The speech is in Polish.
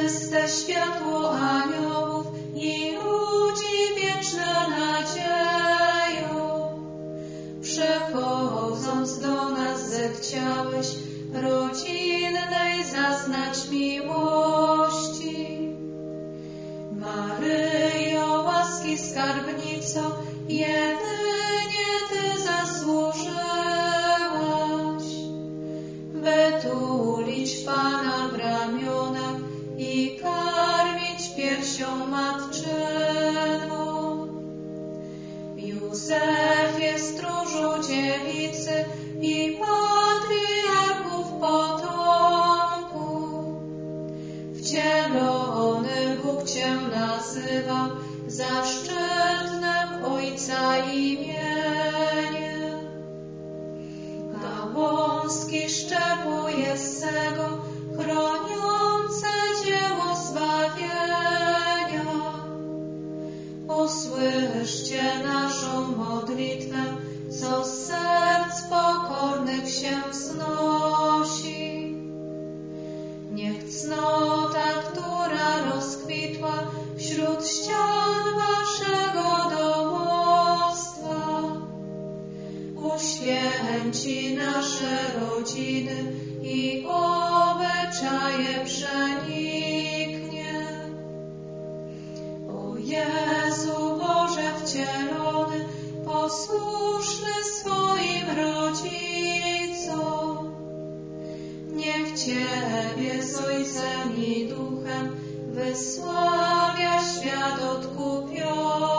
czyste światło aniołów i ludzi wieczna nadzieją. Przechodząc do nas zechciałeś rodzinnej zaznać miłości. Maryjo, łaski skarbnico, jedynie Ty zasłużyłaś, by tulić Pana w ramionach i karmić piersią matczyną. Józefie, stróżu dziewicy i patriarchów potomku, wcielony Bóg Cię nazywał zaszczytnym Ojca imieniem. Gałązki szczepu Jessego, chroniące dzieło zbawienia, usłyszcie naszą modlitwę, co z serc pokornych się wznosi. Niech cnota, która rozkwitła wśród ścian waszego domostwa, uświęci nasze rodziny i obyczaje przeniknie. O Jezu Boże wcielony, posłuszny swoim rodzicom, niech Ciebie z Ojcem i Duchem wysławia świat odkupiony.